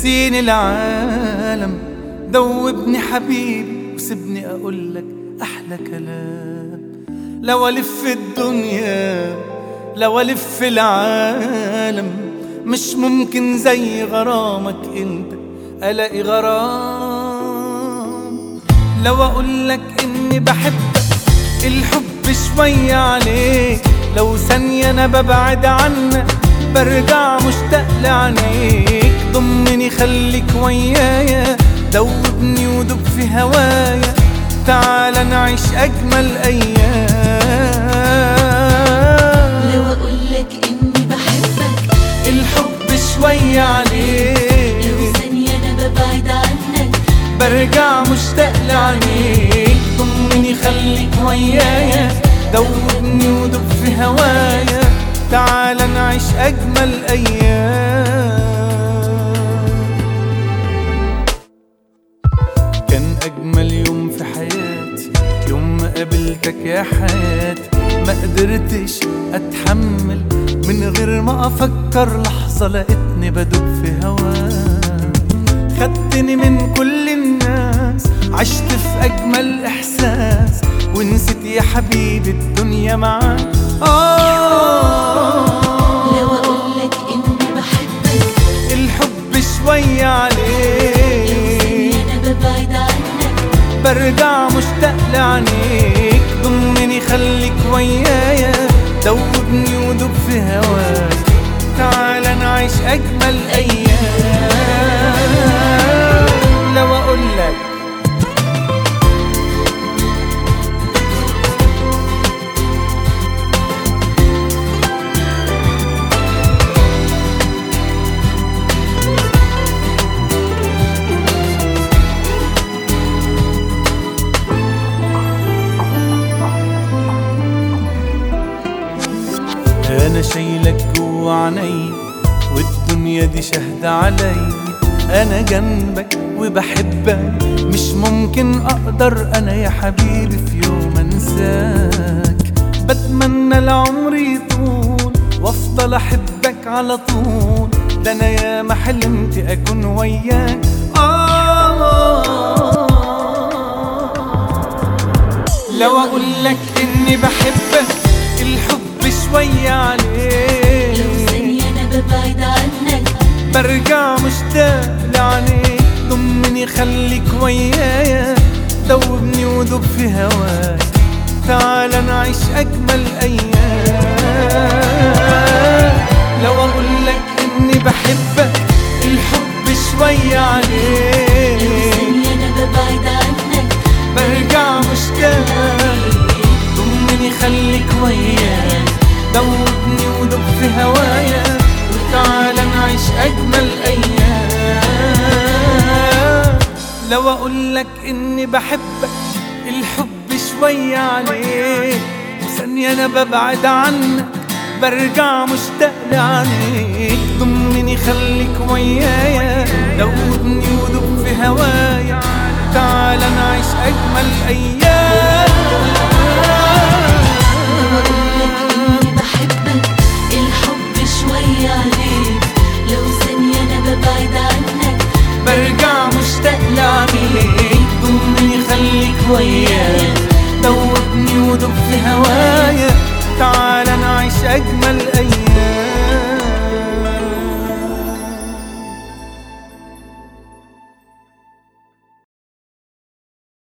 نسيني العالم، دوبني حبيبي وسيبني أقولك أحلى كلام. لو ألف الدنيا لو ألف العالم، مش ممكن زي غرامك انت ألاقي غرام. لو أقولك إني بحبك الحب شوية عليك، لو ثانية أنا ببعد عنك برجع مشتاق لعينيك. ضمني خليك ويايا، دوبني ودوب في هوايا، تعال نعيش أجمل أيام. لو أقولك إني بحبك الحب شوية عليك، لو ثانية أنا ببعد عنك برجع مشتاق لعينيك. ضمني خليك ويايا، دوبني ودوب في هوايا، تعال نعيش أجمل أيام. كان أجمل يوم في حياتي يوم ما قابلتك يا حياتي. ما قدرتش أتحمل من غير ما أفكر لحظة، لقيتني بدوب في هواك. خدتني من كل الناس، عشت في أجمل إحساس، ونسيت يا حبيبي الدنيا معاك. لو أقولك إني بحبك الحب شوية عليك، لو ثانية أنا ببعد عنك برجع مشتاق لعينيك. ضمني خليك ويايا، دوبني ودوب في هواك، تعال نعيش أجمل أيام. لو أقولك أنا شايلك جوا عيني، والدنيا دي شاهدة علي. أنا جنبك وبحبك، مش ممكن أقدر أنا يا حبيبي في يوم أنساك. بتمنى العمر يطول وأفضل أحبك على طول، ده أنا يا ما حلمت أكون وياك. لو أقولك إني بحبك الحب شوية عليك، لو ثانية أنا ببعد عنك برجع مشتاق لعينيك. ضمني خليك ويايا، دوبني ودوب في هواك، تعال نعيش أجمل أيام. لو أقولك إني بحبك الحب شوية عليك، لو ثانية أنا ببعد عنك برجع مشتاق. ضمني خليك ويايا، دوبني ودوب في هوايا، وتعال نعيش أجمل أيام. لو أقولك إني بحبك الحب شوية عليك، ثانية أنا ببعد عنك برجع مشتاق لعينيك. ضمني خليك ويايا، دوبني ودوب في هوايا، تعال نعيش أجمل أيام. شوية عليك، لو ثانية أنا ببعد عنك برجع مشتاق لعينيك. ضمني خليك ويايا، دوبني ودوب في هوايا، تعال نعيش أجمل أيام.